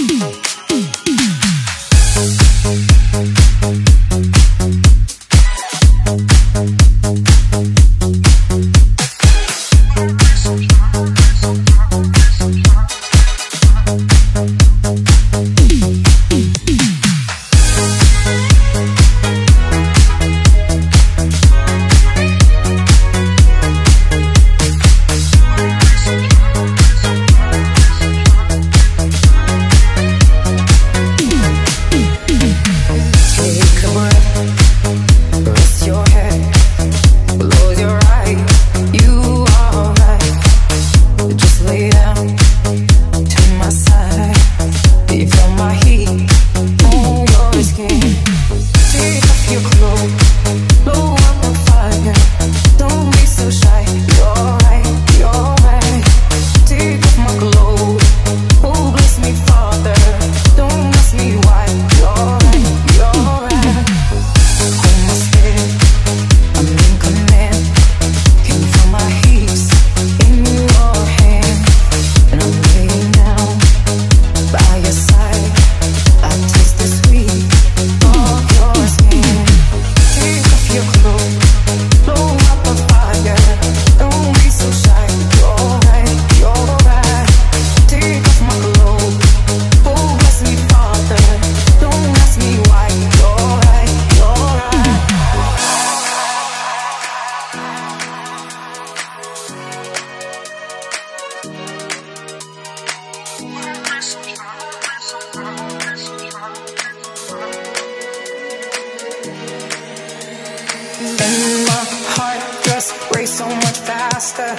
And my heart just raced so much faster.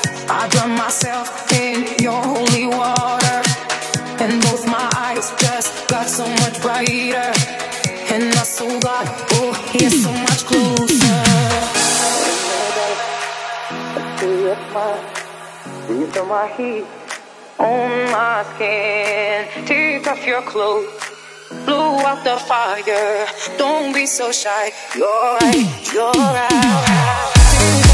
I drown myself in your holy water, and both my eyes just got so much brighter, and my soul got, oh, here so much closer. Do you feel my heat on my skin? Take off your clothes, blow out the fire. Don't be so shy. You're right, you're right.